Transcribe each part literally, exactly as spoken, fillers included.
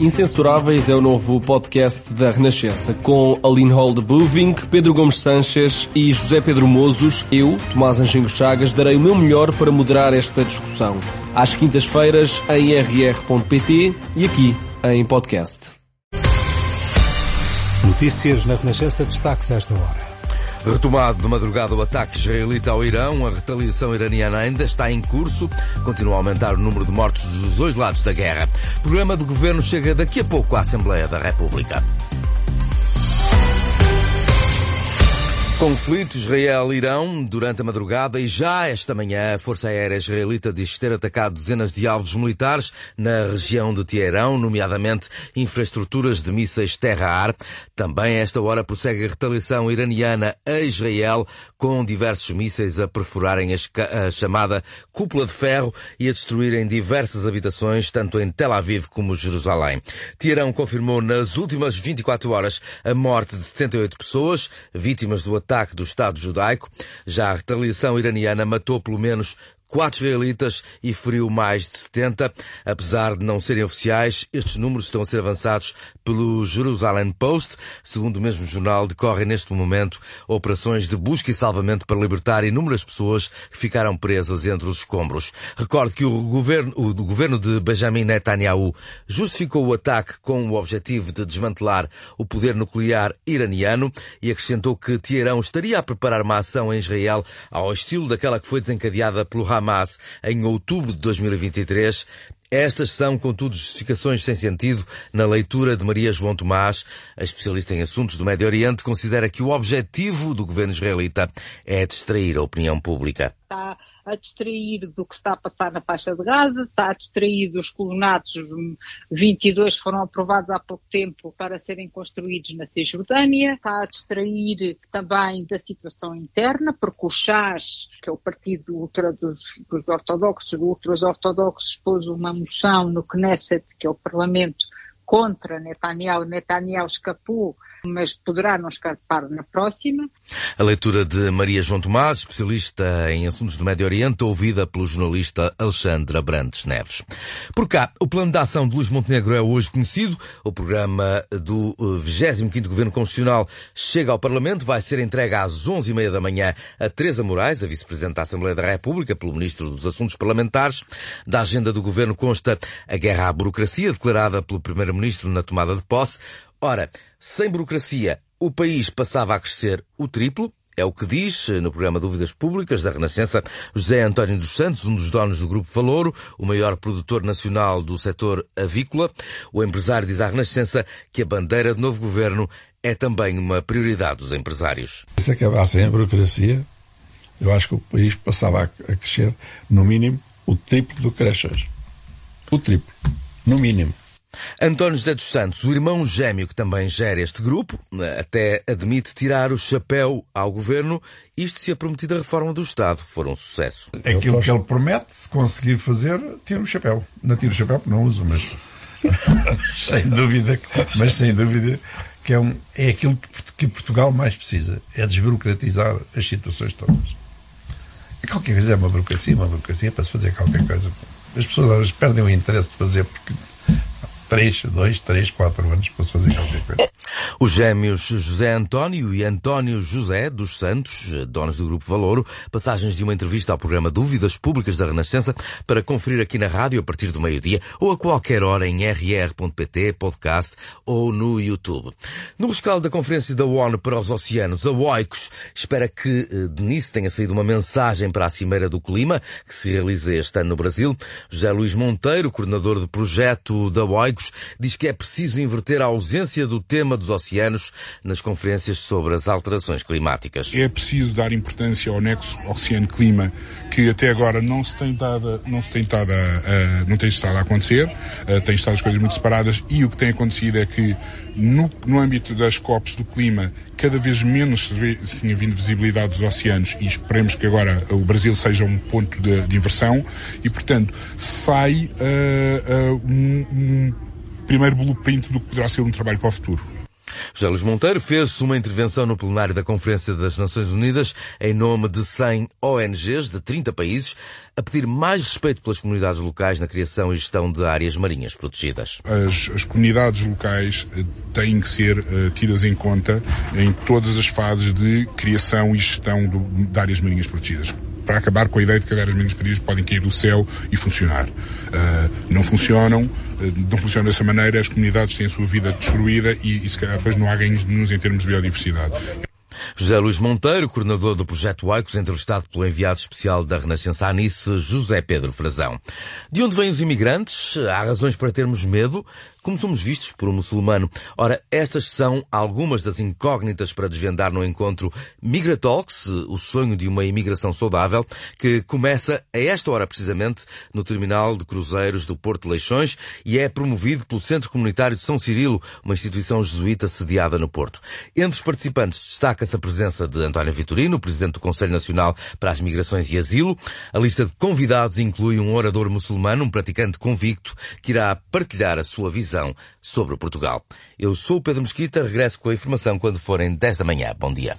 Incensuráveis é o novo podcast da Renascença, com Aline Hall de Buving, Pedro Gomes Sanches e José Pedro Mozos. Eu, Tomás Anjinho Chagas, darei o meu melhor para moderar esta discussão. Às quintas-feiras em r r ponto p t e aqui em podcast. Notícias na Renascença, destaques a esta hora. Retomado de madrugada o ataque israelita ao Irão, a retaliação iraniana ainda está em curso. Continua a aumentar o número de mortos dos dois lados da guerra. O programa do Governo chega daqui a pouco à Assembleia da República. Conflito Israel-Irão durante a madrugada e já esta manhã a Força Aérea Israelita diz ter atacado dezenas de alvos militares na região de Teherão, nomeadamente infraestruturas de mísseis terra-ar. Também a esta hora prossegue a retaliação iraniana a Israel, com diversos mísseis a perforarem a chamada cúpula de ferro e a destruírem diversas habitações, tanto em Tel Aviv como Jerusalém. Teherão confirmou nas últimas vinte e quatro horas a morte de setenta e oito pessoas, vítimas do ataque ataque do Estado judaico. Já a retaliação iraniana matou pelo menos quatro israelitas e feriu mais de setenta. Apesar de não serem oficiais, estes números estão a ser avançados pelo Jerusalem Post. Segundo o mesmo jornal, decorrem neste momento operações de busca e salvamento para libertar inúmeras pessoas que ficaram presas entre os escombros. Recordo que o governo, o governo de Benjamin Netanyahu justificou o ataque com o objetivo de desmantelar o poder nuclear iraniano e acrescentou que Teherão estaria a preparar uma ação em Israel ao estilo daquela que foi desencadeada pelo Hamas Hamas em outubro de dois mil e vinte e três. Estas são, contudo, justificações sem sentido na leitura de Maria João Tomás. A especialista em assuntos do Médio Oriente considera que o objetivo do governo israelita é distrair a opinião pública. Está a distrair do que está a passar na faixa de Gaza, está a distrair dos colonatos, vinte e dois foram aprovados há pouco tempo para serem construídos na Cisjordânia, está a distrair também da situação interna, porque o Chas, que é o partido ultra dos, dos ortodoxos, ultras ortodoxos, pôs uma moção no Knesset, que é o Parlamento, contra Netanyahu. Netanyahu escapou, mas poderá não escapar na próxima. A leitura de Maria João Tomás, especialista em assuntos do Médio Oriente, ouvida pelo jornalista Alexandre Abrantes Neves. Por cá, o plano de ação de Luís Montenegro é hoje conhecido. O programa do vigésimo quinto Governo Constitucional chega ao Parlamento, vai ser entregue às onze e meia da manhã a Teresa Moraes, a Vice-Presidente da Assembleia da República, pelo Ministro dos Assuntos Parlamentares. Da agenda do Governo consta a guerra à burocracia, declarada pelo Primeiro-Ministro na tomada de posse. Ora, sem burocracia, o país passava a crescer o triplo. É o que diz, no programa Dúvidas Públicas da Renascença, José António dos Santos, um dos donos do Grupo Valouro, o maior produtor nacional do setor avícola. O empresário diz à Renascença que a bandeira do novo governo é também uma prioridade dos empresários. Se acabasse a burocracia, eu acho que o país passava a crescer, no mínimo, o triplo do que cresce hoje. O triplo, no mínimo. António José dos Santos, o irmão gêmeo que também gera este grupo, até admite tirar o chapéu ao governo, isto se a prometida reforma do Estado for um sucesso. Aquilo que ele promete, se conseguir fazer, tira o chapéu. Não tira o chapéu porque não uso, mas sem dúvida, mas sem dúvida que é, um, é aquilo que Portugal mais precisa, é desburocratizar as situações todas. E qualquer coisa é uma burocracia, uma burocracia para se fazer qualquer coisa. As pessoas às vezes perdem o interesse de fazer porque três, dois, três, quatro anos para se fazer qualquer coisa. Os gêmeos José António e António José dos Santos, donos do Grupo Valouro, passagens de uma entrevista ao programa Dúvidas Públicas da Renascença, para conferir aqui na rádio a partir do meio-dia ou a qualquer hora em r r ponto p t, podcast ou no YouTube. No rescaldo da Conferência da ONU para os Oceanos, a OICOS espera que de nisso tenha saído uma mensagem para a Cimeira do Clima, que se realiza este ano no Brasil. José Luís Monteiro, coordenador do projeto da OICOS, diz que é preciso inverter a ausência do tema dos oceanos nas conferências sobre as alterações climáticas. É preciso dar importância ao nexo oceano-clima, que até agora não se tem dado, não se tem estado a, a, não tem estado a acontecer, a, tem estado as coisas muito separadas, e o que tem acontecido é que no, no âmbito das COPs do clima cada vez menos se, vê, se tinha vindo visibilidade dos oceanos, e esperemos que agora o Brasil seja um ponto de, de inversão, e portanto sai uh, uh, um, um primeiro blueprint do que poderá ser um trabalho para o futuro. José Luís Monteiro fez uma intervenção no plenário da Conferência das Nações Unidas em nome de cem O N Gs de trinta países, a pedir mais respeito pelas comunidades locais na criação e gestão de áreas marinhas protegidas. As, as comunidades locais têm que ser uh, tidas em conta em todas as fases de criação e gestão do, de áreas marinhas protegidas, para acabar com a ideia de que as áreas marinhas protegidas podem cair do céu e funcionar. Uh, não funcionam, uh, não funcionam dessa maneira, as comunidades têm a sua vida destruída e, e se calhar depois não há ganhos nenhum em termos de biodiversidade. José Luís Monteiro, coordenador do projeto Oikos, entrevistado pelo enviado especial da Renascença à Nice, José Pedro Frazão. De onde vêm os imigrantes? Há razões para termos medo? Como somos vistos por um muçulmano? Ora, estas são algumas das incógnitas para desvendar no encontro Migratalks, o sonho de uma imigração saudável, que começa a esta hora precisamente no terminal de cruzeiros do Porto de Leixões e é promovido pelo Centro Comunitário de São Cirilo, uma instituição jesuíta sediada no Porto. Entre os participantes destaca-se a presença de António Vitorino, presidente do Conselho Nacional para as Migrações e Asilo. A lista de convidados inclui um orador muçulmano, um praticante convicto, que irá partilhar a sua visão sobre o Portugal. Eu sou o Pedro Mesquita, regresso com a informação quando forem dez da manhã. Bom dia.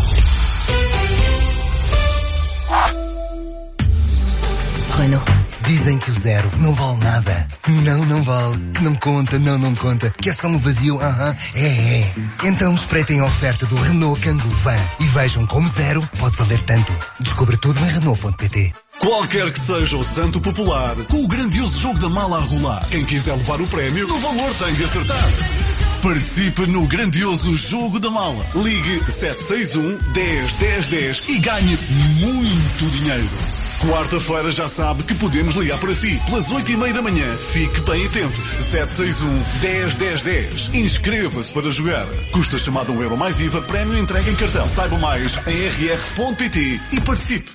Renault. Dizem que o zero não vale nada. Não, não vale. Que não conta, não, não conta. Que é só um vazio, aham, uh-huh. é, é. Então espreitem a oferta do Renault Kangoo Van e vejam como zero pode valer tanto. Descubra tudo em Renault ponto pt. Qualquer que seja o santo popular, com o grandioso jogo da mala a rolar, quem quiser levar o prémio, no valor tem de acertar. Participe no grandioso jogo da mala. Ligue sete seis um, dez, dez, dez e ganhe muito dinheiro. Quarta-feira já sabe que podemos ligar para si. Pelas oito e meia da manhã, fique bem atento. sete seis um, dez, dez, dez. Inscreva-se para jogar. Custa chamada um euro mais I V A, prémio entregue em cartão. Saiba mais em r r ponto p t e participe.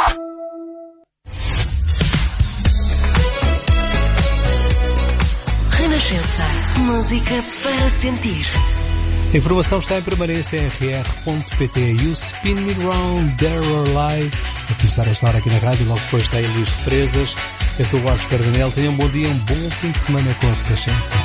Renascença. Música para sentir. A informação está em permanência em r r ponto p t e o Spin Me Round There or Live a começar esta hora aqui na rádio, logo depois está aí Luís Presas. Eu sou o Vasco Cardanel, tenham um bom dia, um bom fim de semana com a Renascença.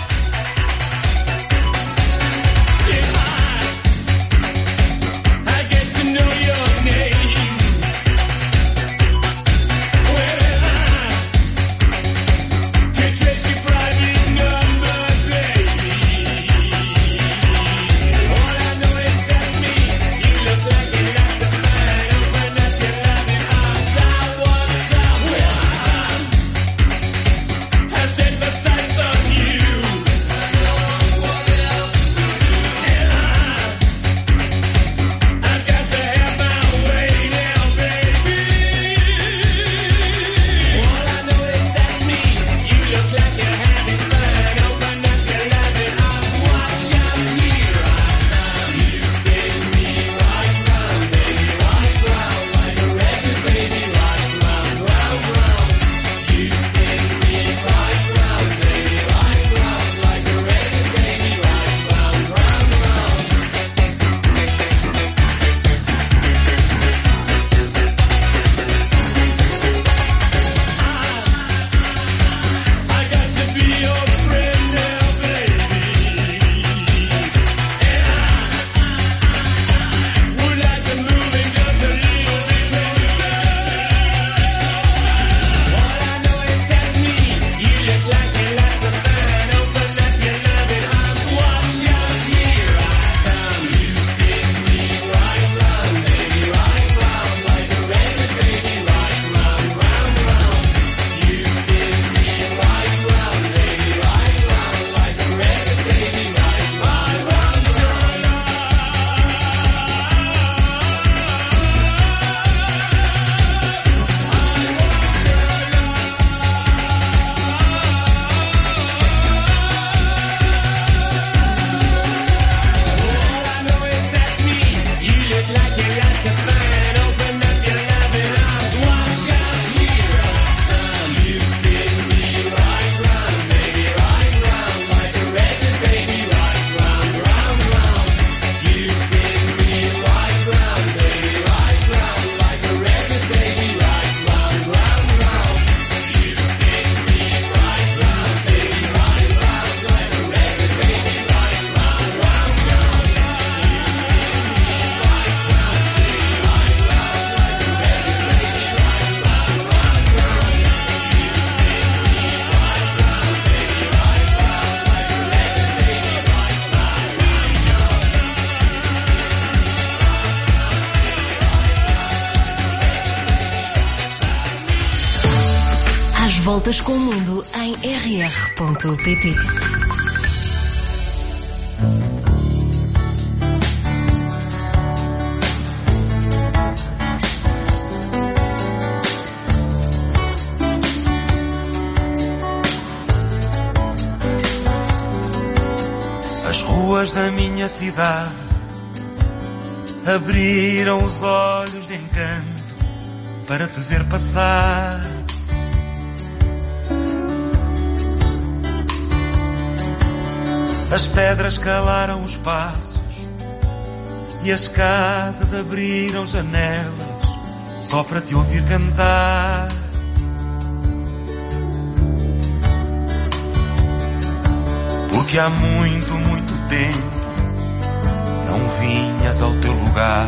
voltas com o mundo em r r ponto p t. As ruas da minha cidade abriram os olhos de encanto para te ver passar. As pedras calaram os passos e as casas abriram janelas só para te ouvir cantar. Porque há muito, muito tempo não vinhas ao teu lugar.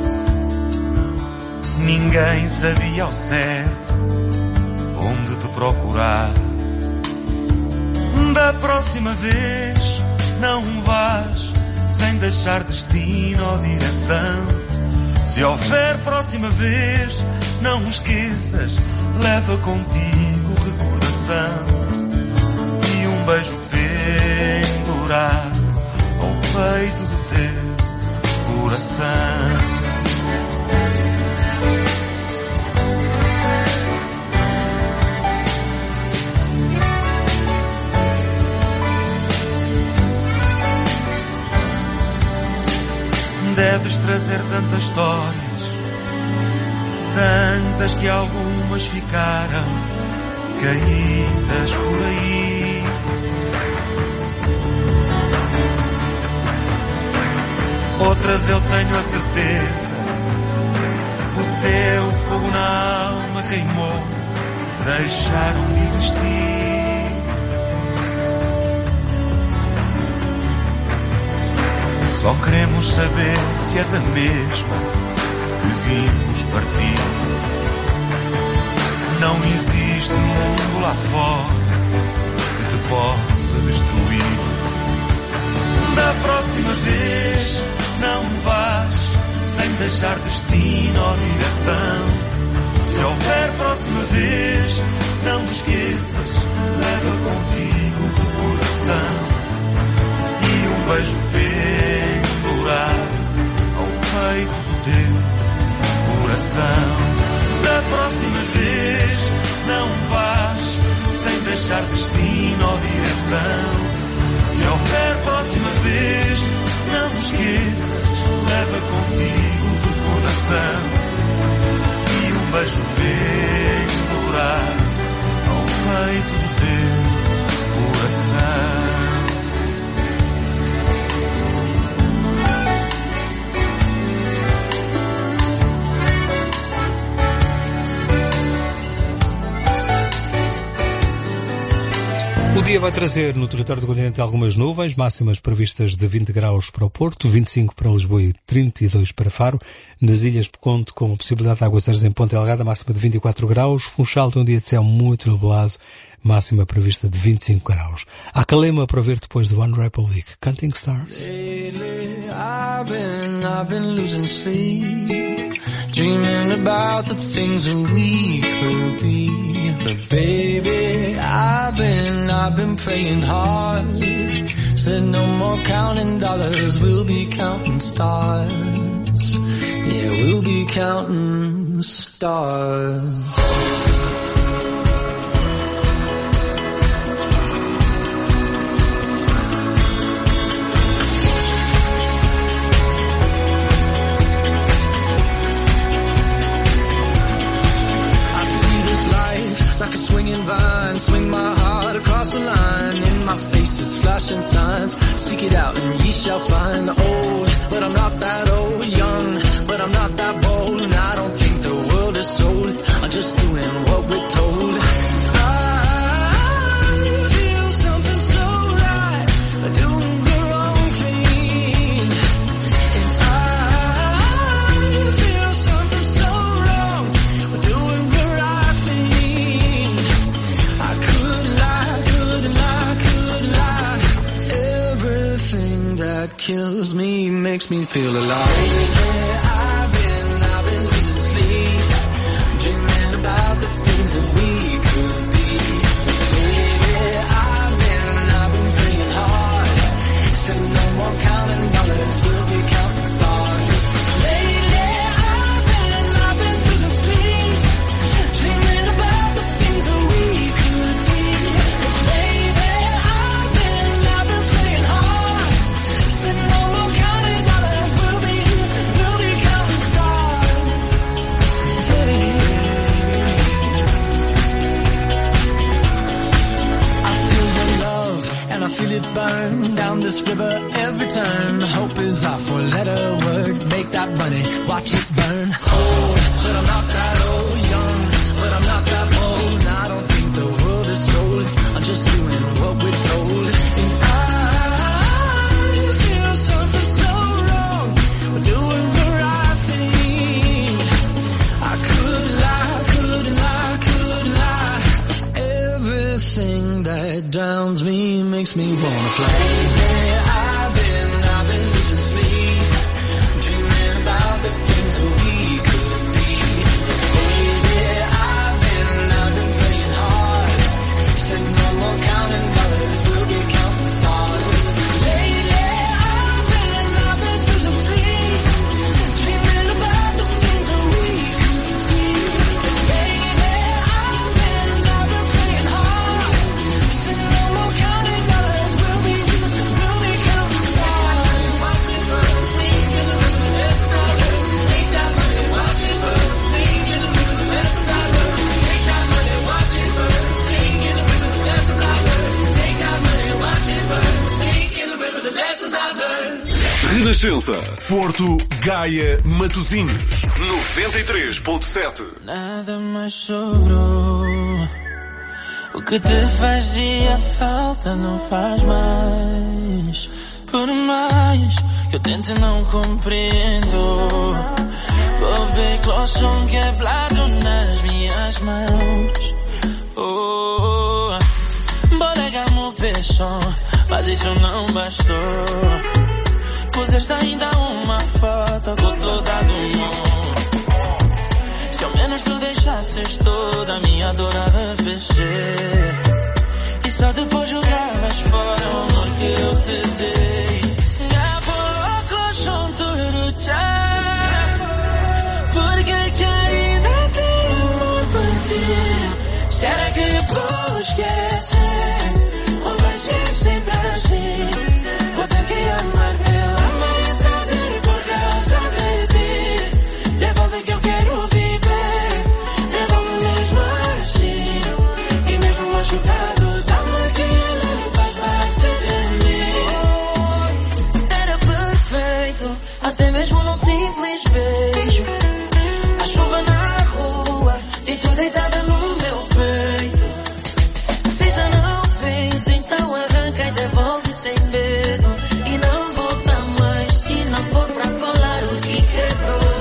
Ninguém sabia ao certo onde te procurar. Da próxima vez não vás sem deixar destino ou direção. Se houver próxima vez, não esqueças, leva contigo recordação e um beijo pendurado ao peito do teu coração. Deves trazer tantas histórias, tantas que algumas ficaram caídas por aí. Outras eu tenho a certeza, o teu fogo na alma queimou, deixaram de existir. Só queremos saber se és a mesma que vimos partir. Não existe mundo lá fora que te possa destruir. Da próxima vez não vás sem deixar destino ou direção. Se houver próxima vez, não te esqueças, leva contigo o coração e um beijo pendurado ao peito do teu coração. Da próxima vez não vás sem deixar destino ou direção. Se houver próxima vez, não te esqueças, leva contigo o coração e um beijo pendurado ao peito do teu coração. O dia vai trazer no território do continente algumas nuvens, máximas previstas de vinte graus para o Porto, vinte e cinco para Lisboa e trinta e dois para Faro. Nas ilhas conto com a possibilidade de aguaceiros em Ponta Delgada, máxima de vinte e quatro graus. Funchal tem um dia de céu muito nublado, máxima prevista de vinte e cinco graus. Há Calema para ver depois do One Republic, Counting Stars. Lately, I've been, I've been losing sleep, dreaming about the things that we could be. But baby, I've been, I've been praying hard. Said no more counting dollars, we'll be counting stars. Yeah, we'll be counting stars. Like a swinging vine, swing my heart across the line. In my face is flashing signs. Seek it out and ye shall find. Old, but I'm not that old. Young, but I'm not that bold. And I don't think the world is sold. I'm just doing what we're told. I feel something so right, doing the wrong thing. And I feel something so wrong, doing the right thing. I could lie, could lie, could lie. Everything that kills me makes me feel alive. I've been, I've been losing sleep, dreaming about the things that we could be. burn down this river every turn. Hope is our four-letter word. Make that money, watch it burn. Old, but I'm not that old. Young, but I'm not that old. And I don't think the world is sold. I'm just doing what we're told. And I feel something so wrong. We're doing the right thing. I could lie, could lie, could lie. Everything that drowns me makes me wanna fly. Lately I've been, I've been losing sleep, dreaming about the things that we could be. Lately I've been, I've been playing hard, said no more counting dollars, we'll be counting stars. Lately I've been, I've been losing sleep, dreaming about the things that we could be. Lately I've been, I've been playing hard, said no more counting dollars, we'll be, we'll be counting stars. Watch it burn, sing in the rhythm, the lessons I learned. Take that money, watch it burn, sing in the rhythm, the lessons I learned. Take that money, watch it burn, sing in the rhythm, the lessons I learned. Take that money, watch it burn, sing in the rhythm, the lessons I learned. Renascença, Porto, Gaia, Matosinhos, noventa e três ponto sete. Nada mais sobrou. O que te fazia falta não faz mais. Por mais que eu tente não compreendo. Bobby Closson quebrado nas minhas mãos. Oh, bolegamos o peixão, mas isso não bastou. Puseste ainda uma foto com toda do mundo. Se ao menos tu deixasses toda a minha dor a refletir e só depois jogaras fora o amor que eu te dei. A pouco junto já, porque que ainda tenho amor por ti. Será que eu vou esquecer ou vai ser sempre assim? Vou ter que amar pela metade por causa de ti. Devolve que eu quero viver, devolve mesmo assim. E mesmo machucado, dá-me aquilo, faz parte de mim. Era perfeito, até mesmo num simples beijo. A chuva na rua e tu deitada no meu peito. Se já não fez, então arranca e devolve sem medo. E não volta mais, se não for pra colar o que quebrou.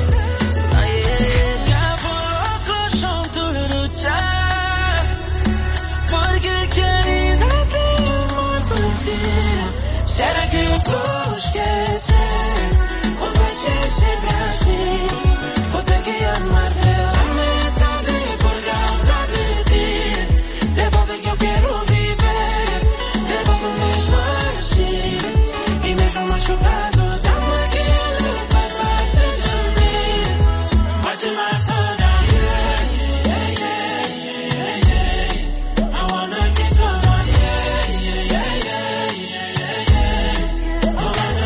Será que eu vou esquecer ou vai ser sempre assim? Vou ter que amar pela metade por causa de ti. Devolve que eu quero viver, devolve mesmo assim. E mesmo machucado, dá-me aquilo, faz parte de mim. Pode mais saudade. Yeah, yeah, yeah, yeah, yeah. I wanna kiss someone, yeah, yeah, yeah, yeah, yeah, yeah.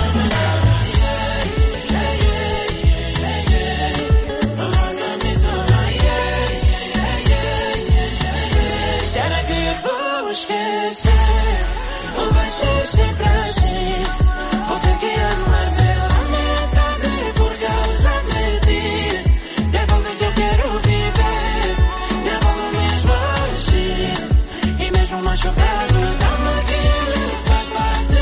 Será que eu vou esquecer ou vai ser sempre assim? Vou ter que amar pela metade por causa de ti. Devolve que eu quero viver, devolve mesmo assim. E mesmo machucado, dá-me aquilo, faz parte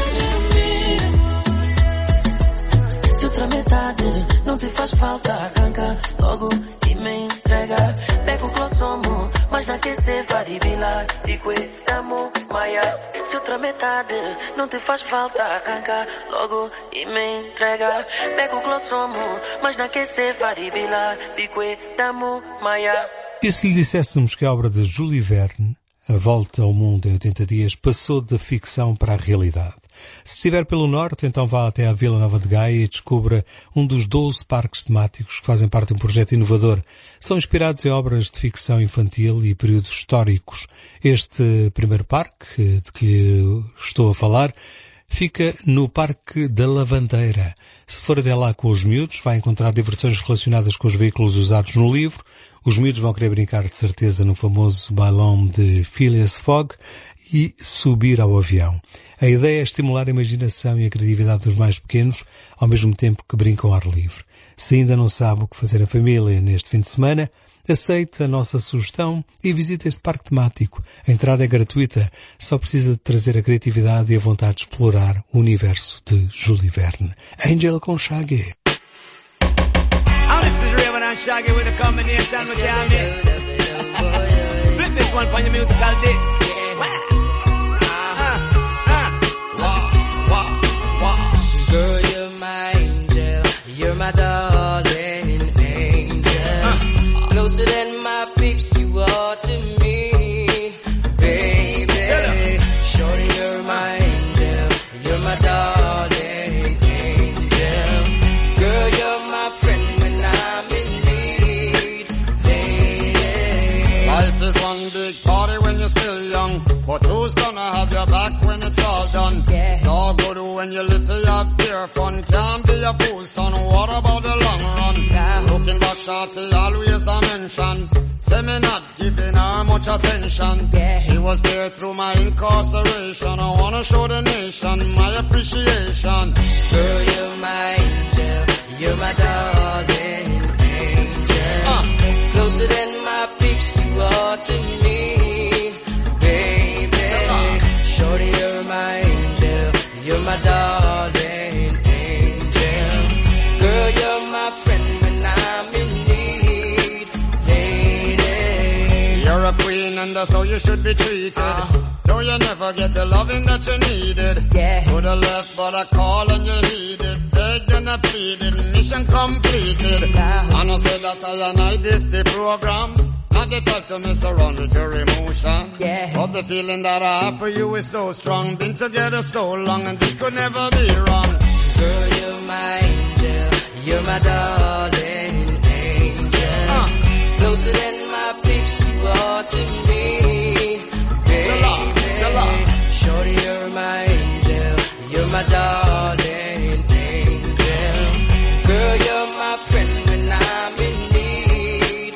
de mim. Se outra metade não te faz falta, arranca logo e me entrega. Pega o clossomo, mas não quer ser varibila. E cuidamo, maia. Se outra metade não te faz falta, arranca logo e me entrega. Pega o clossomo, mas não quer ser varibila. E cuidamo, maia. E se lhe disséssemos que a obra de Júlio Verne, A Volta ao Mundo em oitenta dias, passou da ficção para a realidade? Se estiver pelo norte, então vá até à Vila Nova de Gaia e descubra um dos doze parques temáticos que fazem parte de um projeto inovador. São inspirados em obras de ficção infantil e períodos históricos. Este primeiro parque, de que lhe estou a falar, fica no Parque da Lavandeira. Se for até lá com os miúdos, vai encontrar diversões relacionadas com os veículos usados no livro. Os miúdos vão querer brincar de certeza no famoso bailão de Phileas Fogg e subir ao avião. A ideia é estimular a imaginação e a criatividade dos mais pequenos, ao mesmo tempo que brincam ao ar livre. Se ainda não sabe o que fazer a família neste fim de semana, aceite a nossa sugestão e visite este parque temático. A entrada é gratuita, só precisa de trazer a criatividade e a vontade de explorar o universo de Júlio Verne. Angel com Shaggy. Oh, this is Raven and Shaggy with a combination with your mix. Flip this one for your musical disc. Girl, you're my angel, you're my darling angel. Closer than my peeps, you are to me, baby. Shorty, you're my angel, you're my darling angel. Girl, you're my friend when I'm in need, lady. Life is one big party when you're still young, but who's gonna have your back when it's all done? Yeah. It's all good when you live for your pure fun. Can't be a fool, son. What about the long run? Yeah. Looking back, shorty, always a mention. Say me not giving her much attention. Yeah. She was there through my incarceration. I wanna show the nation my appreciation. Girl, you're my angel, you're my darling angel. Uh. Closer than my peeps, you are to me, baby. Uh. Shorty, you're my angel, you're my darling angel. Girl, you're my friend when I'm in need, lady. You're a queen and that's how you should be treated. Uh. Though you never get the loving that you needed. Yeah. Could have left but I call and you heeded. Begged and I pleaded, mission completed. Yeah. And I said that I and I this the program. Not the type to mess around with your emotion. Yeah. But the feeling that I have for you is so strong. Been together so long and this could never be wrong. Girl, you're my angel, you're my darling angel. Uh. Closer than my peeps, you are to me, baby. Shorty, you're my angel, you're my darling angel. Girl, you're my friend when I'm in need,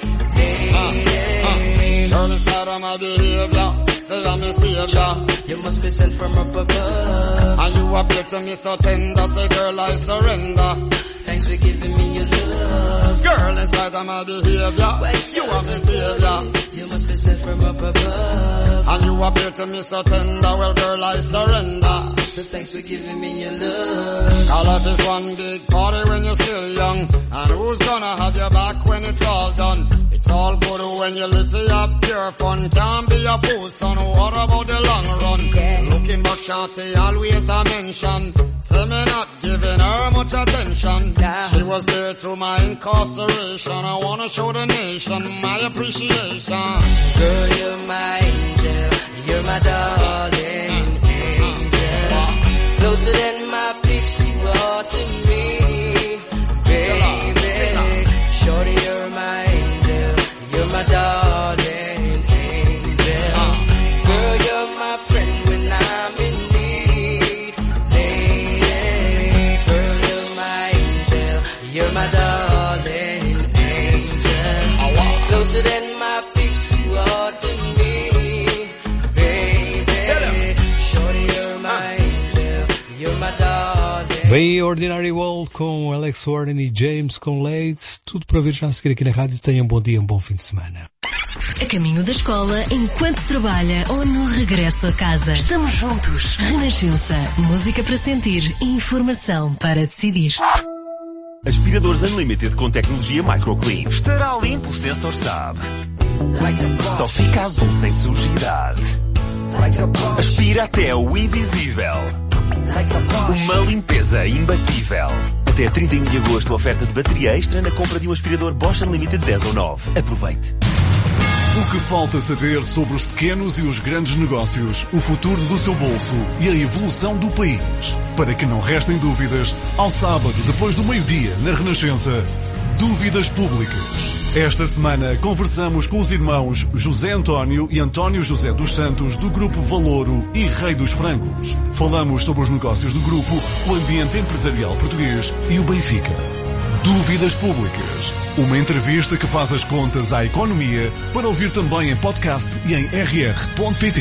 lady. Girl, it's not on my behavior. Say I'm a savior. You must be sent from up above. And you appear to me so tender. Say girl, I surrender. Thanks for giving me your love. Girl, in spite of my behavior, Wait, you are my savior. You must be sent from up above. And you appear to me so tender. Well, girl, I surrender. So thanks for giving me your love. Call life is one big party when you're still young. And who's gonna have your back when it's all done? It's all good when you live for your pure fun. Can't be a fool, son. What about the long run? Yeah. Looking back, shorty, always a mention. Say me not giving her much attention. Yeah. She was there through my incarceration. I wanna show the nation my appreciation. Girl, you're my angel, you're my darling angel. Closer than my peeps, you are to me, baby. Shorty, you're my angel, you're my darling angel. Girl, you're my friend when I'm in need, lady. Girl, you're my angel, you're my darling angel. Closer than my peeps, you are to me, baby. Shorty, you're my angel, you're my darling. Vem Ordinary World com Alex Warren e James com Lade. Tudo para ver já a seguir aqui na rádio. Tenham um bom dia, um bom fim de semana. A caminho da escola, enquanto trabalha ou no regresso a casa. Estamos juntos. Renascença. Música para sentir e informação para decidir. Aspiradores Unlimited com tecnologia MicroClean. Estará limpo, o sensor sabe. Só fica azul sem sujidade. Aspira até o invisível. Uma limpeza imbatível. Até trinta e um de agosto, oferta de bateria extra na compra de um aspirador Bosch Unlimited dez ou nove. Aproveite. O que falta saber sobre os pequenos e os grandes negócios, o futuro do seu bolso e a evolução do país. Para que não restem dúvidas, ao sábado, depois do meio-dia, na Renascença, Dúvidas Públicas. Esta semana conversamos com os irmãos José António e António José dos Santos do Grupo Valouro e Rei dos Francos. Falamos sobre os negócios do grupo, o ambiente empresarial português e o Benfica. Dúvidas Públicas. Uma entrevista que faz as contas à economia para ouvir também em podcast e em r r ponto p t.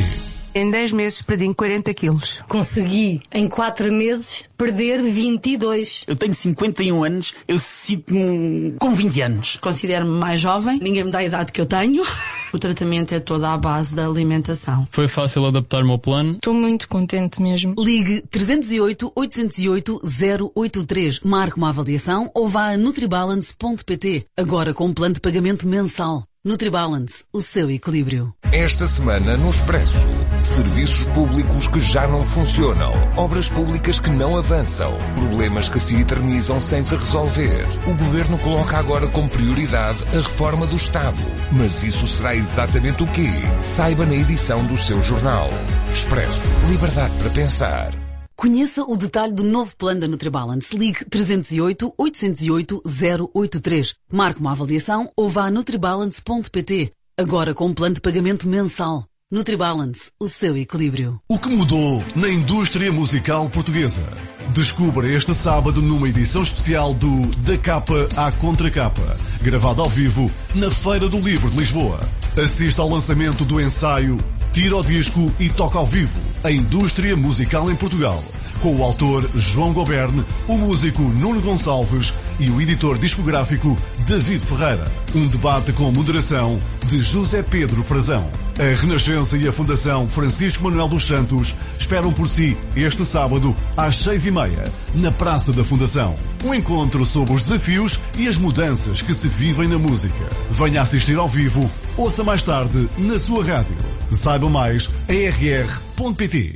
Em dez meses perdi quarenta quilos. Consegui, em quatro meses, perder vinte e dois. Eu tenho cinquenta e um anos, eu sinto-me com vinte anos. Considero-me mais jovem, ninguém me dá a idade que eu tenho. O tratamento é todo à base da alimentação. Foi fácil adaptar-me ao plano. Estou muito contente mesmo. Ligue trezentos e oito, oitocentos e oito, zero oito três, marque uma avaliação ou vá a nutribalance ponto pt. Agora com um plano de pagamento mensal. Nutribalance, o seu equilíbrio. Esta semana no Expresso. Serviços públicos que já não funcionam. Obras públicas que não avançam. Problemas que se eternizam sem se resolver. O Governo coloca agora como prioridade a reforma do Estado. Mas isso será exatamente o quê? Saiba na edição do seu jornal. Expresso. Liberdade para pensar. Conheça o detalhe do novo plano da Nutribalance. Ligue trezentos e oito, oitocentos e oito, zero oito três. Marque uma avaliação ou vá a nutribalance ponto pt. Agora com um plano de pagamento mensal. Nutribalance, o seu equilíbrio. O que mudou na indústria musical portuguesa? Descubra este sábado numa edição especial do Da Capa à Contracapa, gravado ao vivo na Feira do Livro de Lisboa. Assista ao lançamento do ensaio Tira o Disco e Toca ao Vivo, a indústria musical em Portugal, com o autor João Goberne, o músico Nuno Gonçalves e o editor discográfico David Ferreira. Um debate com moderação de José Pedro Frazão. A Renascença e a Fundação Francisco Manuel dos Santos esperam por si este sábado às seis e meia, na Praça da Fundação. Um encontro sobre os desafios e as mudanças que se vivem na música. Venha assistir ao vivo, ouça mais tarde na sua rádio. Saiba mais em r r ponto p t.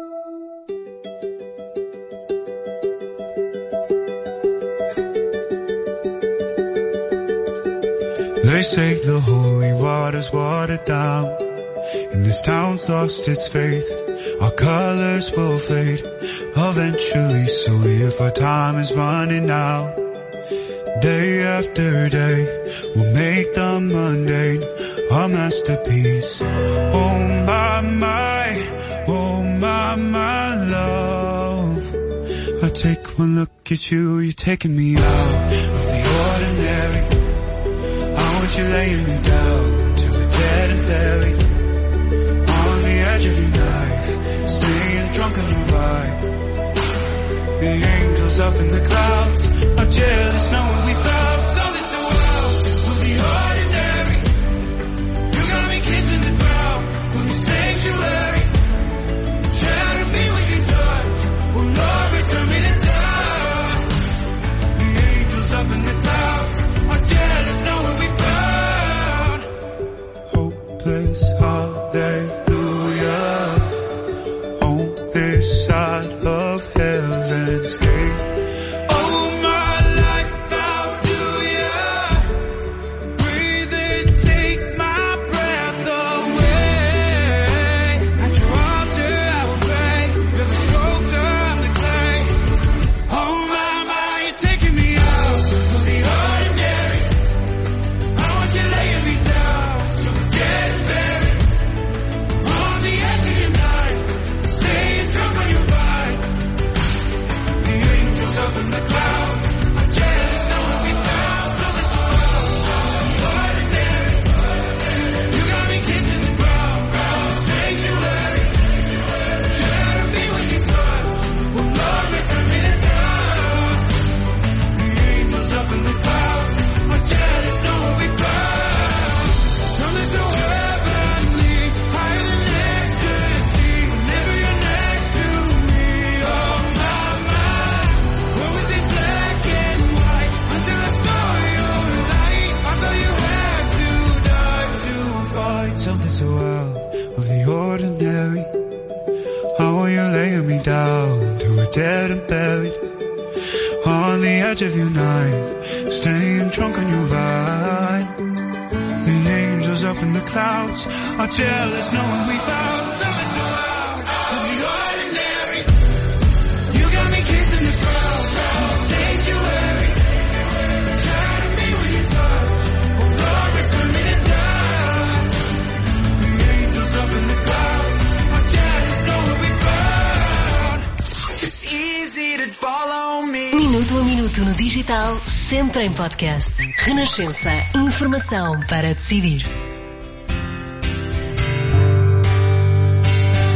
They say the holy water's watered down, and this town's lost its faith. Our colors will fade eventually, so if our time is running out, day after day, we'll make the mundane our masterpiece. Oh my, my, oh my, my love. I take one look at you, you're taking me out of the ordinary. You're laying me down till we're dead and buried on the edge of your knife, staying drunk on your ride. The angels up in the clouds are jealous knowing we found something so wild. We'll be ordinary. You got me kissing the ground from your sanctuary. Shadow me when you touch. Oh Lord, return me to dust. The angels up in the clouds are jealous knowing we found. Hopeless, hallelujah, on this side of heaven's gate. Oh, my life, how do you breathe and take my breath away? At your altar I will pray, you're the sculptor, I'm the clay. Oh, my, my, you're taking me out of the ordinary. I want you laying me down, so we're dead and buried. On the edge of your night, staying drunk on your ride. The angels up in the clouds are jealous knowing we found something so ordinary. You got me kissing the ground, ground sanctuary. Shadow me when you touch. Oh Lord, return me to dust. The angels up in the clouds are jealous knowing we found something so heavenly, higher than ecstasy. Whenever you're next to me, oh my, my. What was it black and white until I saw your light? I thought you had to die to find something so out of the ordinary. How are you laying me down till we're dead and buried on the edge of your night, staying drunk on your ride. The angels up in the clouds are jealous knowing we found something so out of the ordinary. You got me kissing the ground, ground sanctuary. Shadow me when you touch. Oh Lord, return me to dust. The angels up in the clouds are jealous knowing we found. It's easy to follow me. Minuto a minuto no digital, sempre em podcast. Renascença. Informação para decidir.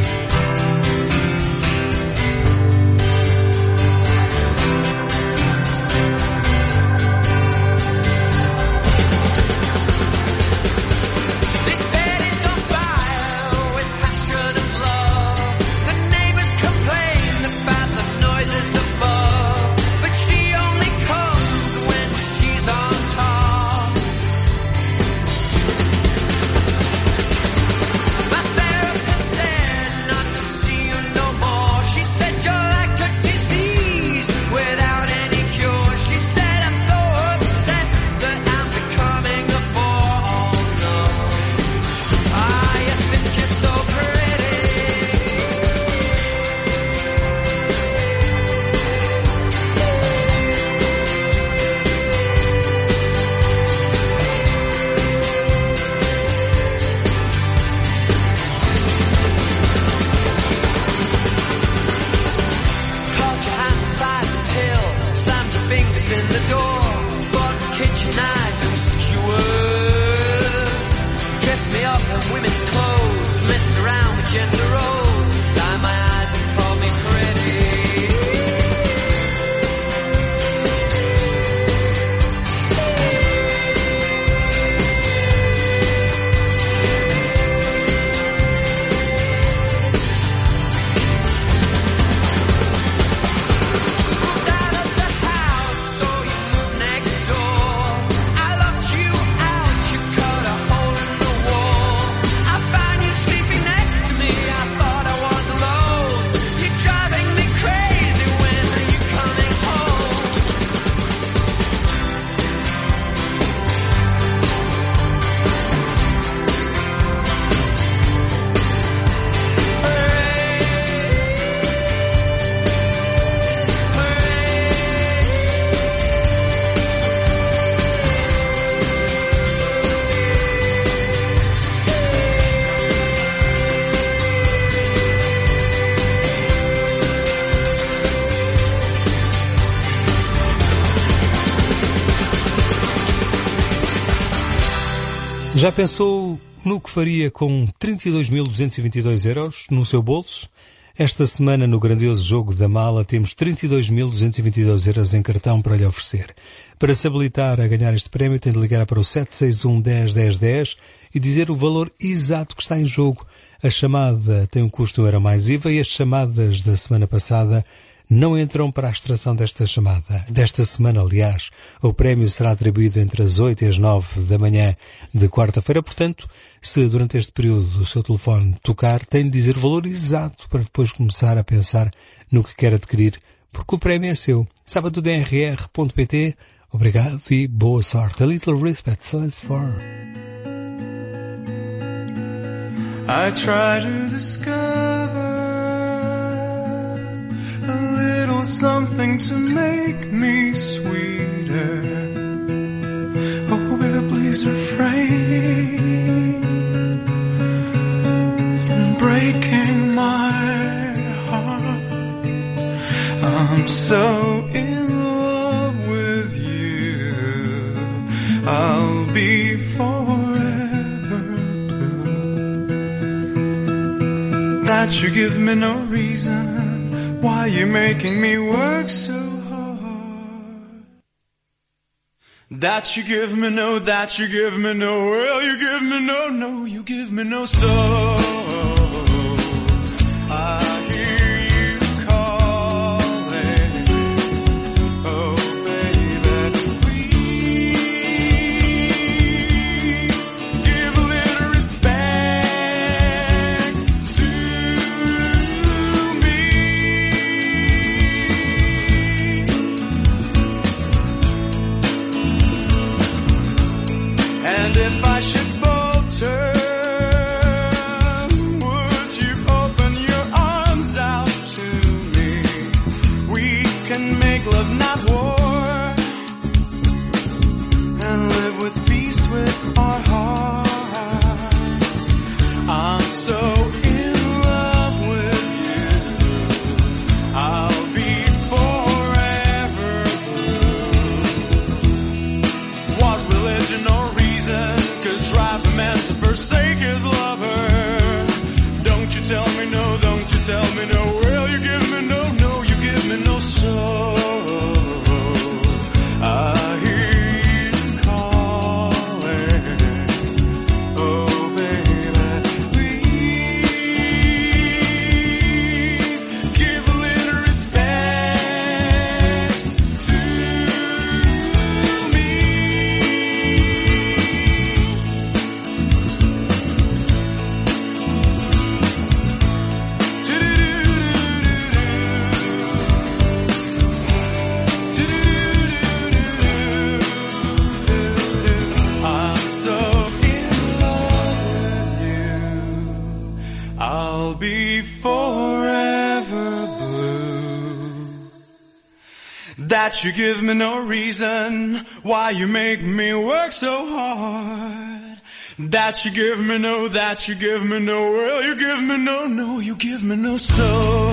Já pensou no que faria com trinta e dois mil duzentos e vinte e dois euros no seu bolso? Esta semana, no grandioso jogo da mala, temos trinta e dois mil duzentos e vinte e dois euros em cartão para lhe oferecer. Para se habilitar a ganhar este prémio, tem de ligar para o sete seis um, dez, dez, dez e dizer o valor exato que está em jogo. A chamada tem um custo um euro mais I V A e as chamadas da semana passada não entram para a extração desta chamada. Desta semana, aliás, o prémio será atribuído entre as oito e as nove da manhã de quarta-feira. Portanto, se durante este período o seu telefone tocar, tem de dizer o valor exato para depois começar a pensar no que quer adquirir, porque o prémio é seu. Saiba tudo em r r ponto p t. Obrigado e boa sorte. A little respect. So let's for. I try to discover a little something to make me sweeter. Oh, baby, please refrain from breaking my heart. I'm so in love with you, I'll be forever blue. That you give me no reason why you're making me work so hard. That you give me no, that you give me no, well you give me no, no, you give me no soul. I hear you calling, oh baby, please give a little respect to me. And if I should falter, would you open your arms out to me? We can make love, not war, and live with peace with our hearts. I'm so in love with you, I'll be forever blue. What religion or reason could drive a man to forsake his lover? Don't you tell me no, don't you tell me no. Well, you give me no, no, you give me no soul. I hear you calling, oh baby, please give a little respect to me. I'm so in love with you, I'll be forever blue. That you give me no reason why you make me work so hard. That you give me no, that you give me no, well you give me no, no, you give me no soul.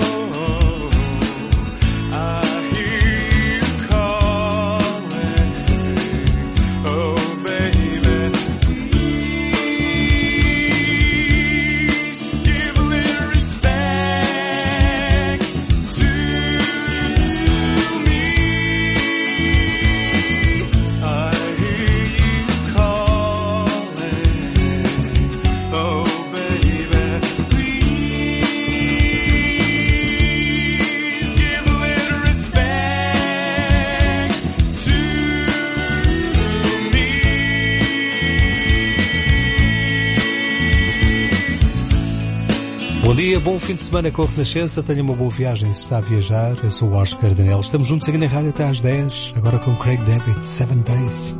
I hear you calling, oh baby, please give a little respect to me. I hear you calling, oh baby, please give a little respect to me. Bom dia, bom fim de semana com a Renascença. Tenha uma boa viagem se está a viajar. Eu sou o Oscar Daniel. Estamos juntos aqui na rádio até às dez. Agora com Craig David, Seven Days.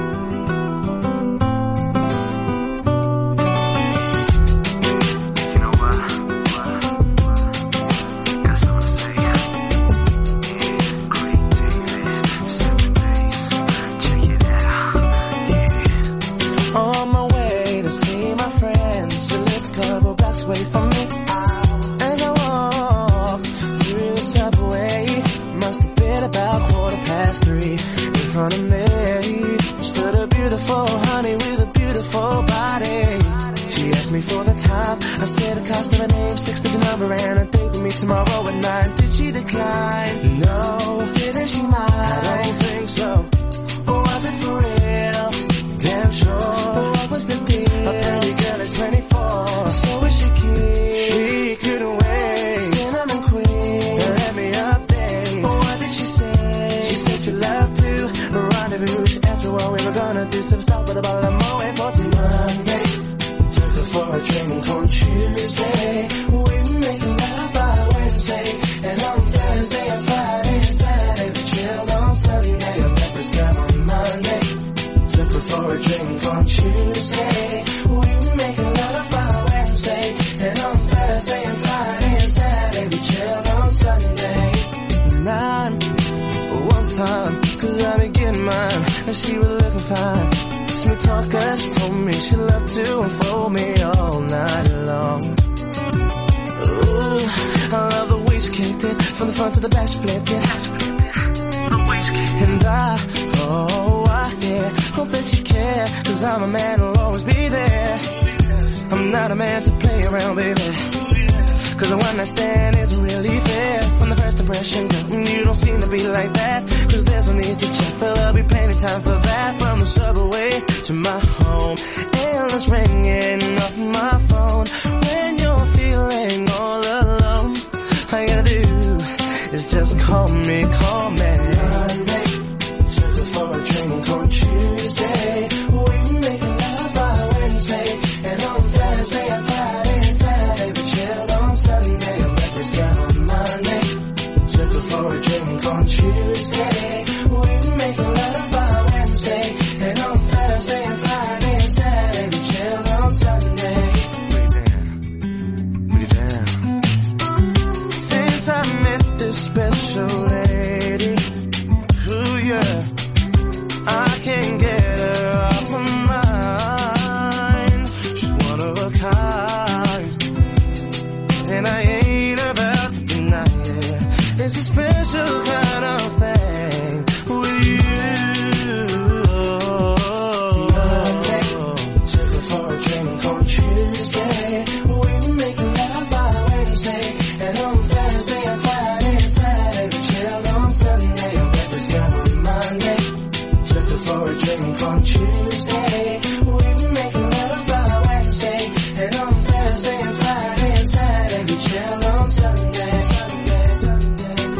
On my way to see my friends, you lived a couple blocks away from me. As I walked through the subway, must have been about quarter past three. In front of me stood a beautiful honey with a beautiful body. her name, six-digit number, and a date with me tomorrow at nine. Did she decline? No. Didn't she mind? I don't think so. Or was it for real? Damn sure. What was the deal? A pretty girl is twenty-four. So is she cute? She couldn't wait. Cinnamon queen. Let me update. What did she say? She said she loved to rendezvous. She asked me what we were gonna do. Some stop with a bottle of Moet for Monday. Took her for a drink on Tuesday. We make love by Wednesday. And on Thursday and Friday and Saturday we chilled on Sunday. I met this girl on Monday. Took her for a drink on Tuesday. We make love by Wednesday. And on Thursday and Friday and Saturday we chilled on Sunday. Nine was time, cause I been getting mine. And she was looking fine. Smooth talker, she told me she loved to unfold me all night long. Ooh, I love the way she kicked it. From the front to the back she flipped it. And I, oh, I, yeah, hope that you care. Cause I'm a man who'll always be there. I'm not a man to play around, baby. Cause the one night stand isn't really fair. From the first impression, girl, you don't seem to be like that. Cause there's no need to check, but there'll be plenty time for that. From the subway to my home, endless ringing off my phone. When you're feeling all alone, all you gotta do is just call me, call me. Monday, took her for a drink on Tuesday. We make love by Wednesday. And on Thursday and Friday and Saturday we chilled on Sunday. I met this girl on Monday. Took her for a drink on Tuesday. We make love by Wednesday. And on Thursday and Friday and Saturday we chilled on Sunday. Break it down. Break it down. Since I met this special lady, ooh yeah, I can't get her off my mind. She's one of a kind, and I ain't about to deny it. It's a special kind of thing with you. Monday, took her for a drink on Tuesday. We make love by Wednesday. And on Thursday and Friday and Saturday we chilled on Sunday. I met this girl on Monday. Took her for a drink on Tuesday. We make love by Wednesday. And on Thursday and Friday and Saturday we chilled on Sunday. Sunday, Sunday.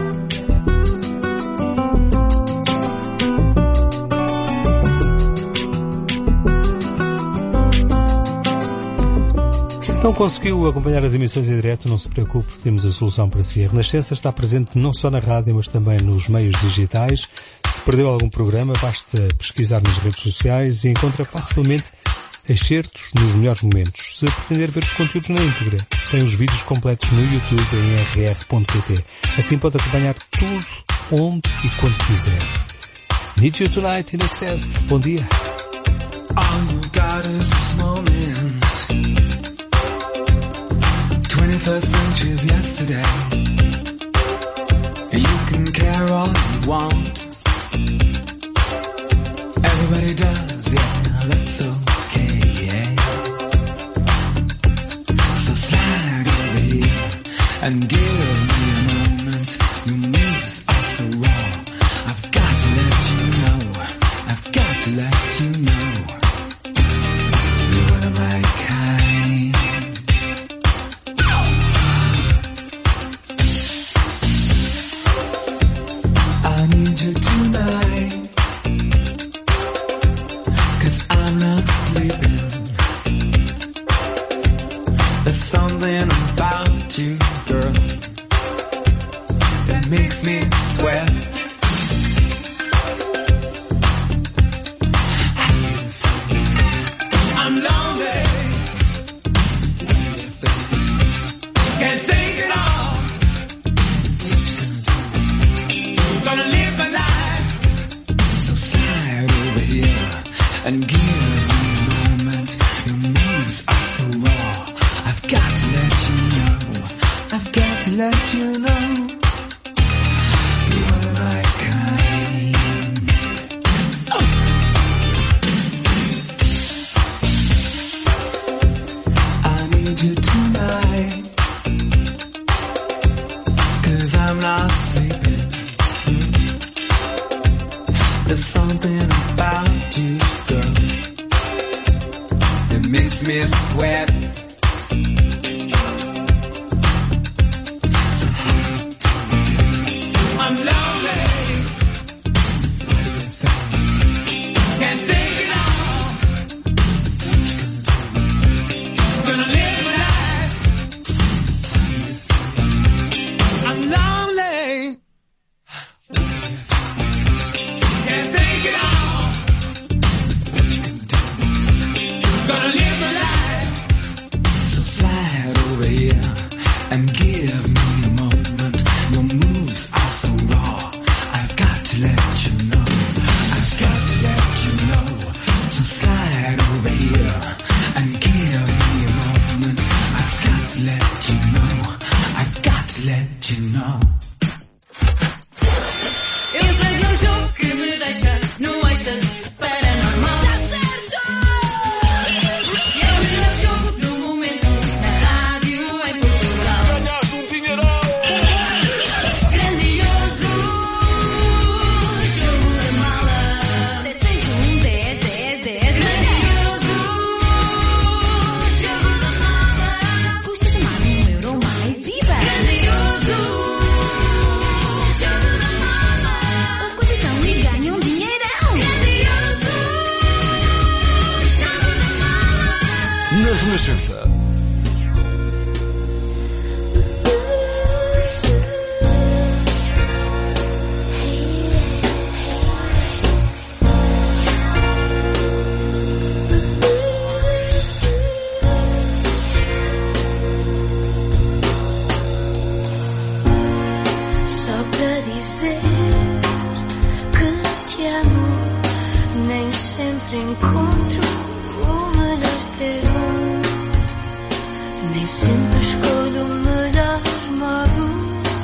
Se não conseguiu acompanhar as emissões em direto, não se preocupe, temos a solução para si. A Renascença está presente não só na rádio, mas também nos meios digitais. Se perdeu algum programa, basta pesquisar nas redes sociais e encontra facilmente excertos nos melhores momentos. Se pretender ver os conteúdos na íntegra, tem os vídeos completos no YouTube em r r ponto p t. Assim pode acompanhar tudo, onde e quando quiser. Need You Tonight in Excess. Bom dia. All you got is this moment. twenty-first century's yesterday. You can care all you want. Everybody does, yeah, that's okay, yeah. So slide over here and give me a moment. Your moves are so raw. I've got to let you know. I've got to let you know. You're one of my kind. I need you tonight, 'cause I'm not sleeping. There's something about you, girl, that makes me sweat. I'm lonely, can't take it all. Gonna live my life, so slide over here and give me a moment. Your moves are so raw. I've got to let you know. I've got to let you know. You're one of my are sleeping. There's something about you, girl, that makes me sweat. So hard to feel. I'm lonely. What do you think? Can't take it all. Gonna live my life. I'm lonely. Can't take it all. Gonna live my life. So slide over here and give me a moment. Your moves are so raw. I've got to let you know. I've got to let you know. So slide over here and give me a moment. I've got to let you know. I've got to let you know. Eu trago um jogo que me deixa no êxtase paranormal. Está certo! E é o melhor jogo do momento na rádio em Portugal. Ganhaste um dinheirão! Grandioso jogo da mala. sete seis um, dez, dez, dez. Grandioso jogo da mala. Custa chamar um euro mais I V A. Grandioso jogo da mala. Houve competição e ganha um dinheirão. Grandioso jogo da mala. Na Renascença. Só para dizer que te amo, nem sempre encontro o melhor termo, nem sempre escolho o melhor modo.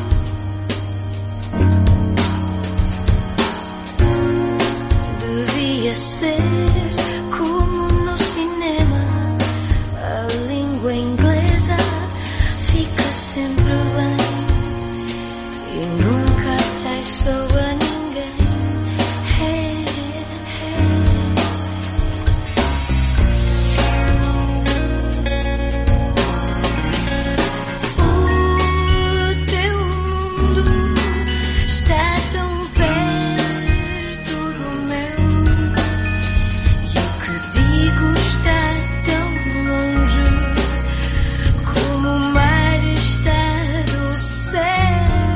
Devia ser como no cinema, a língua inglesa fica sempre bem. E nunca traiçoa ninguém. Hey, hey. O teu mundo está tão perto do meu, e o que digo está tão longe, como o mar está do céu.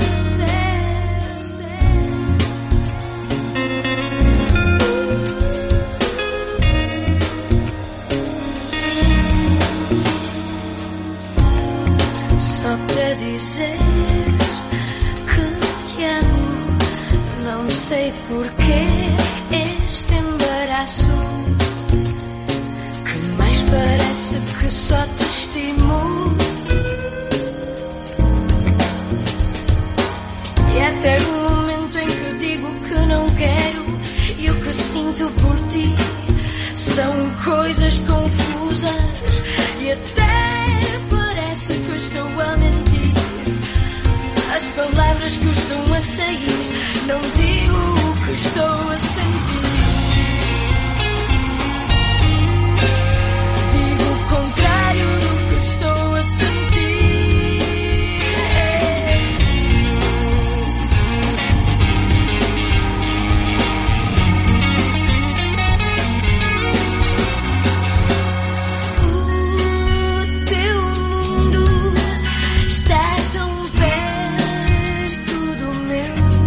Só para dizer que te amo, não sei porquê este embaraço, que mais parece que só te estimo. E até o momento em que digo que não quero, e o que sinto por ti são coisas confusas, e até parece que estou a mentir. As palavras custam a sair, não digo o que estou a sentir. Digo o contrário do que estou a sentir. O teu mundo está tão perto do meu,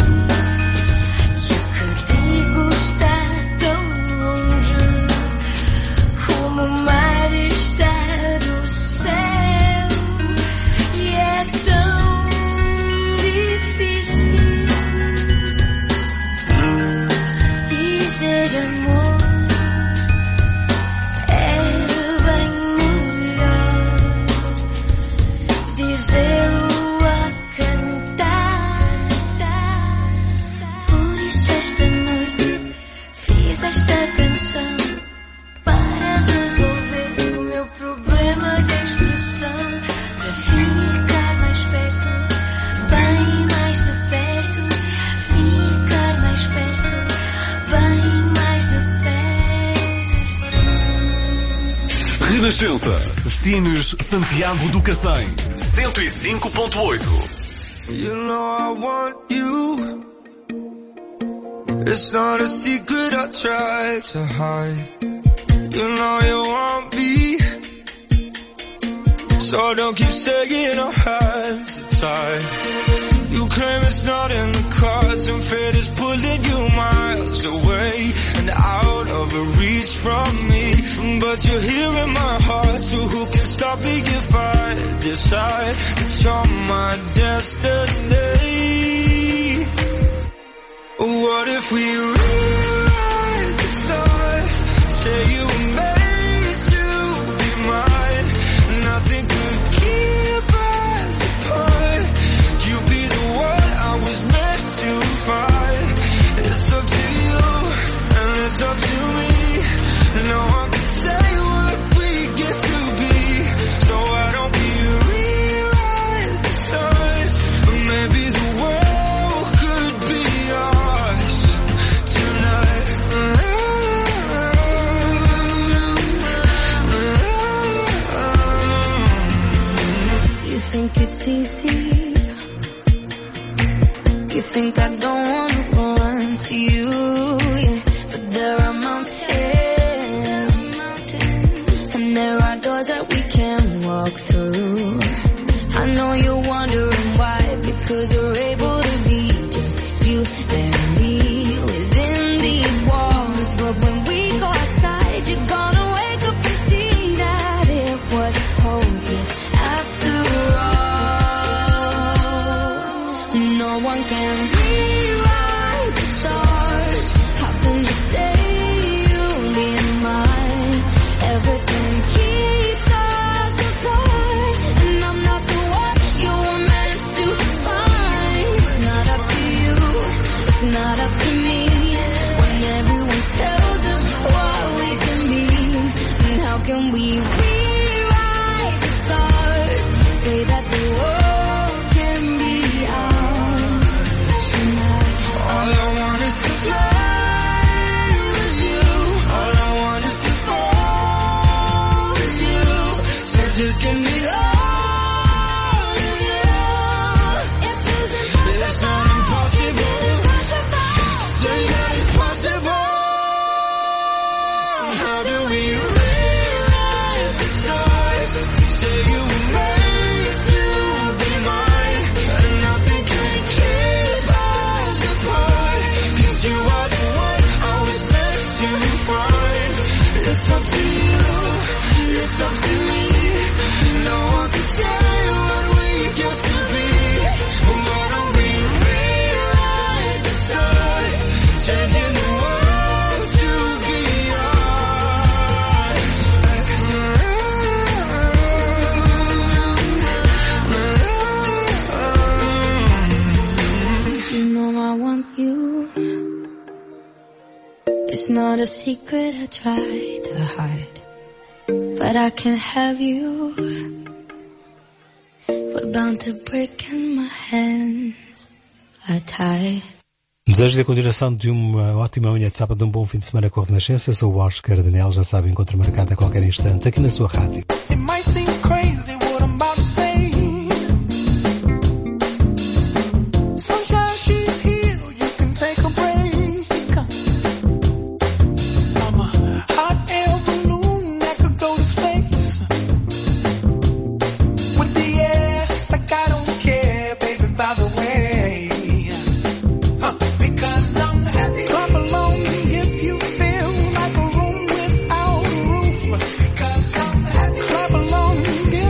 Renascença. Sines Santiago do Cacém. cento e cinco ponto oito. You know I want you. It's not a secret I try to hide. You know you want me. So don't keep saying our hands are tied. You claim it's not in the cards and fate is pulling you miles away and out of reach from me. But you're here in my heart, so who can stop me if I decide that you're my destiny? What if we rewrite the stars? Say you were made to be mine. Nothing could keep us apart. You be the one I was meant to find. It's up to you and it's up to me. No one can say what we get to be. So why don't we rewrite the stars? Or maybe the world could be ours tonight. You think it's easy? You think I don't wanna run to you, yeah. But there are mountains, and there are doors that we can walk through. I know you're wondering why, because we're able to be just you and me within these walls. But when we go outside, you're gonna wake up and see that it was hopeless after all. No one can rewrite the stars. How can you say you'll be mine? Everything keeps us apart, and I'm not the one you were meant to find. It's not up to you, it's not up to me. When everyone tells us what we can be, and how can we rewrite the stars? Say that the world can be ours tonight. All I want is to fly with you. All I want is to fall with you. So just give me all of you. It's not impossible. Say that it's possible. How do we rewrite the stars? Say you were made to be mine, and nothing can keep us apart. 'Cause you are the one I was meant to find. It's up to you, it's up to me. No one can say what we get to be. Why don't we rewrite the stars? Changing the world to be ours. You know I want you. It's not a secret I try to hide, but I can have you. We're bound to break and my hands are tied. Desejo de continuação de uma ótima manhã de sábado, de um bom fim de semana com a Renascença. Eu sou o Oscar Daniel, já sabe, encontro marcado a qualquer instante aqui na sua rádio. It might seem crazy what I'm about to say. Sunshine, she's here, you can take a break. I'm a hot air balloon that could go to space. With the air, like I don't care, baby, by the way. Huh, because I'm happy. Clap along if you feel like a room without a roof. Because I'm happy. Clap along if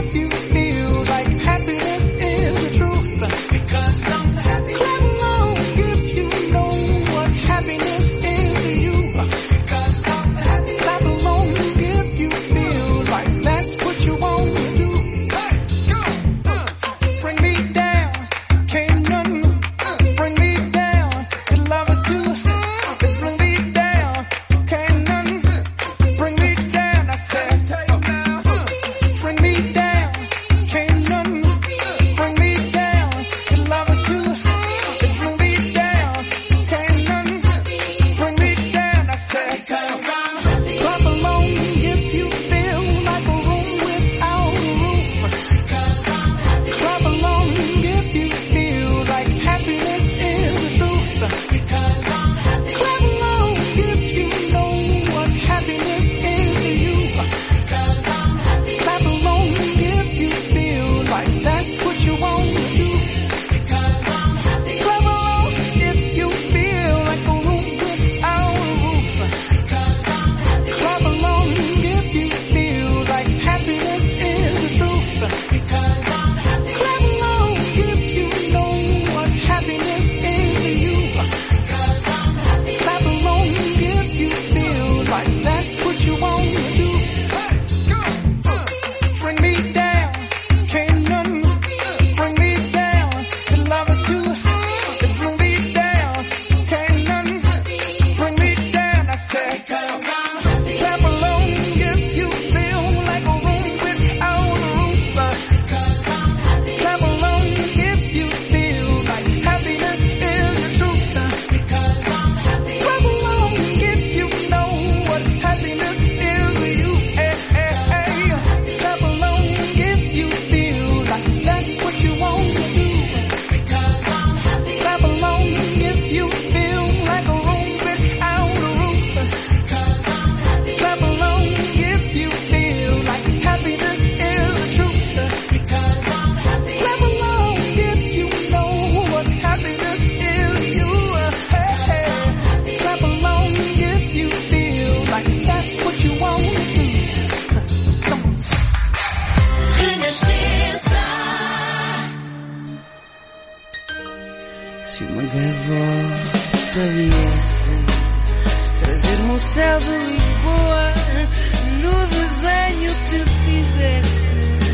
gaivota viesse trazer-me o céu de Lisboa no desenho que fizesse,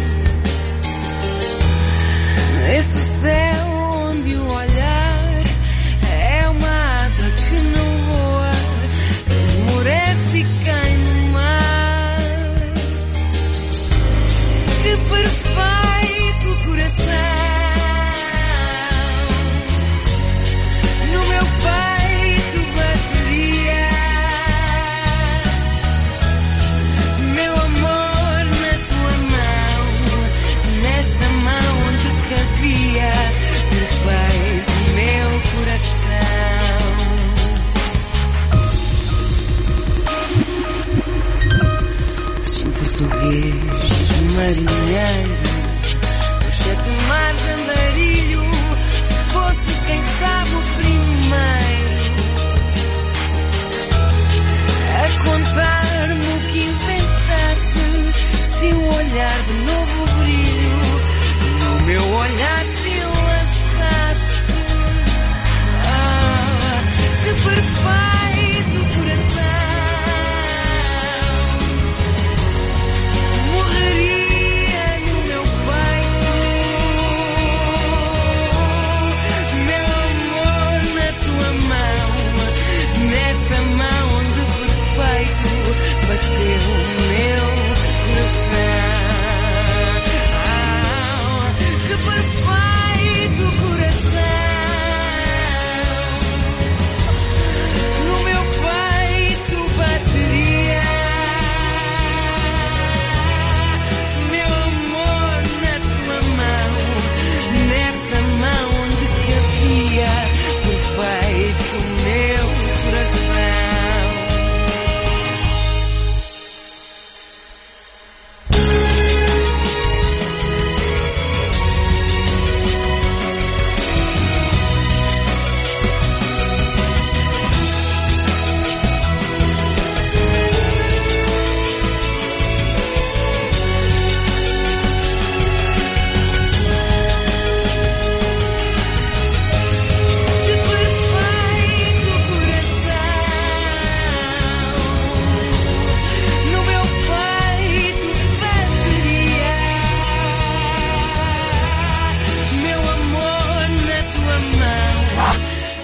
nesse céu onde o olhar é uma asa que não voa, esmorece e cai no mar. Que perfeito coração no meu peito bateria, meu amor na tua mão, nessa mão onde cabia perfeito meu coração. Se um português marinheiro dos sete mares andarilho fosse, quem sabe, o primeiro a contar-me o que inventasse, se um olhar de novo brilho no meu olhar se lançasse. Ah, que perfeito coração morreria no meu peito, meu amor na tua mão, nessa mão onde perfeito bateu o meu coração. Ah, que perfeito coração no meu peito bateria, meu amor na tua mão, nessa mão onde cabia perfeito meu coração. No meu peito bateria, meu amor na tua mão.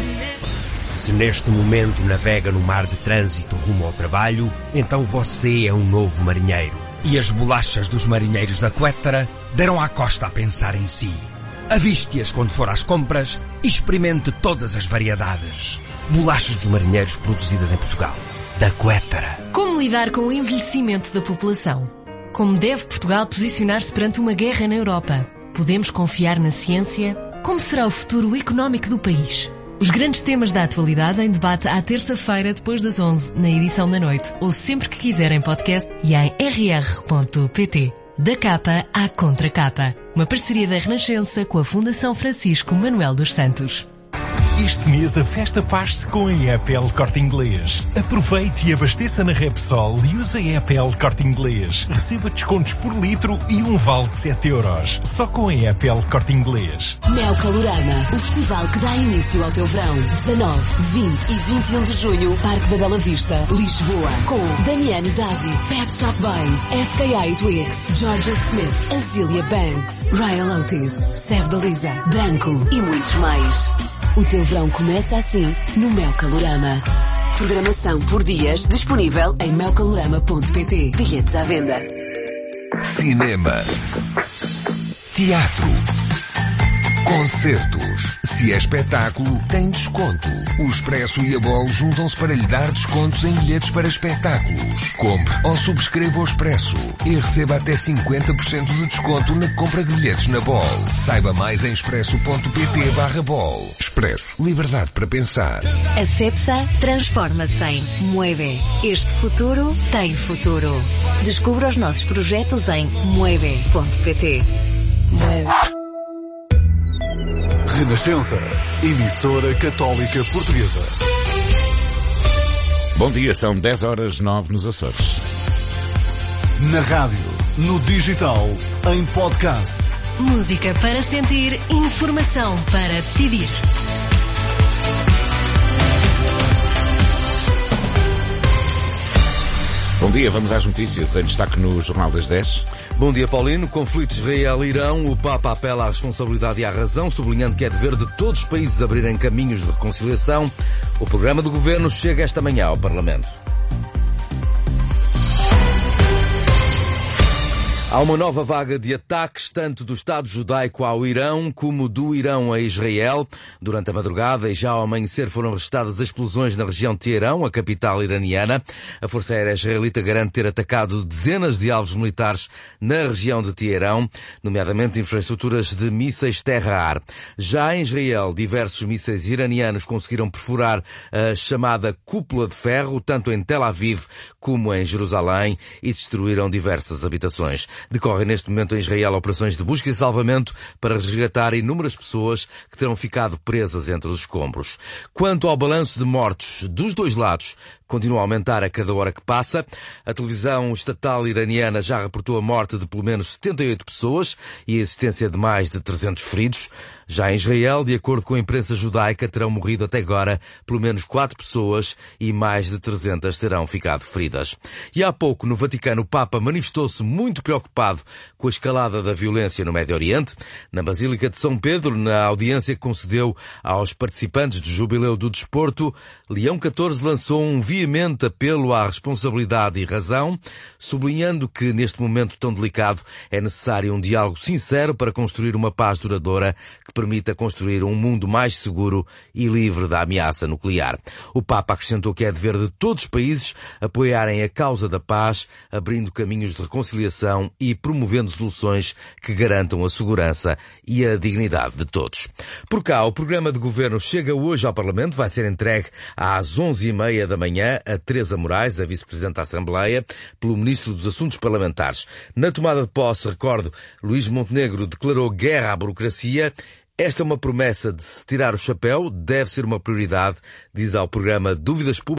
Se neste momento navega no mar de trânsito rumo ao trabalho, então você é um novo marinheiro. E as bolachas dos marinheiros da Quettara deram à costa a pensar em si. Aviste-as quando for às compras e experimente todas as variedades. Bolachas dos marinheiros produzidas em Portugal. Da Quettara. Como lidar com o envelhecimento da população? Como deve Portugal posicionar-se perante uma guerra na Europa? Podemos confiar na ciência? Como será o futuro económico do país? Os grandes temas da atualidade em debate à terça-feira depois das onze, na edição da noite, ou sempre que quiserem podcast e em r r ponto p t. Da capa à contracapa. Uma parceria da Renascença com a Fundação Francisco Manuel dos Santos. Este mês a festa faz-se com a E P L Corte Inglês. Aproveite e abasteça na Repsol e use a E P L Corte Inglês. Receba descontos por litro e um vale de sete euros. Só com a E P L Corte Inglês. Mel Calorama, o festival que dá início ao teu verão. dezanove, vinte e vinte e um de junho, Parque da Bela Vista, Lisboa. Com Damiano David, Pet Shop Boys, F K A Twigs, Georgia Smith, Azealia Banks, Ryan Otis, Sef da Lisa, Branco e muitos mais. O teu verão começa assim no Mel Calorama. Programação por dias disponível em mel calorama ponto p t. Bilhetes à venda. Cinema. Teatro. Concertos. Se é espetáculo, tem desconto. O Expresso e a Bol juntam-se para lhe dar descontos em bilhetes para espetáculos. Compre ou subscreva o Expresso e receba até cinquenta por cento de desconto na compra de bilhetes na Bol. Saiba mais em expresso ponto p t barra bol. Expresso. Liberdade para pensar. A Cepsa transforma-se em Mueve. Este futuro tem futuro. Descubra os nossos projetos em mueve ponto p t. Mueve. Renascença, emissora católica portuguesa. Bom dia, são dez horas nove nos Açores. Na rádio, no digital, em podcast. Música para sentir, informação para decidir. dia, vamos às notícias. Em destaque no Jornal das dez. Bom dia, Paulino. Conflito Israel-Irão. O Papa apela à responsabilidade e à razão, sublinhando que é dever de todos os países abrirem caminhos de reconciliação. O programa do Governo chega esta manhã ao Parlamento. Há uma nova vaga de ataques, tanto do Estado judaico ao Irão como do Irão a Israel. Durante a madrugada e já ao amanhecer foram registadas explosões na região de Teherão, a capital iraniana. A Força Aérea Israelita garante ter atacado dezenas de alvos militares na região de Teherão, nomeadamente infraestruturas de mísseis terra-ar. Já em Israel, diversos mísseis iranianos conseguiram perfurar a chamada cúpula de ferro, tanto em Tel Aviv como em Jerusalém, e destruíram diversas habitações. Decorrem neste momento em Israel operações de busca e salvamento para resgatar inúmeras pessoas que terão ficado presas entre os escombros. Quanto ao balanço de mortos dos dois lados, continua a aumentar a cada hora que passa. A televisão estatal iraniana já reportou a morte de pelo menos setenta e oito pessoas e a existência de mais de trezentos feridos. Já em Israel, de acordo com a imprensa judaica, terão morrido até agora pelo menos quatro pessoas e mais de trezentas terão ficado feridas. E há pouco, no Vaticano, o Papa manifestou-se muito preocupado com a escalada da violência no Médio Oriente. Na Basílica de São Pedro, na audiência que concedeu aos participantes do Jubileu do Desporto, Leão catorze lançou um veemente apelo à responsabilidade e razão, sublinhando que, neste momento tão delicado, é necessário um diálogo sincero para construir uma paz duradoura que permita construir um mundo mais seguro e livre da ameaça nuclear. O Papa acrescentou que é dever de todos os países apoiarem a causa da paz, abrindo caminhos de reconciliação e promovendo soluções que garantam a segurança e a dignidade de todos. Por cá, o programa de governo chega hoje ao Parlamento, vai ser entregue às onze e meia da manhã a Teresa Moraes, a Vice-Presidente da Assembleia, pelo Ministro dos Assuntos Parlamentares. Na tomada de posse, recordo, Luís Montenegro declarou guerra à burocracia. Esta é uma promessa de se tirar o chapéu, deve ser uma prioridade, diz ao programa Dúvidas Públicas.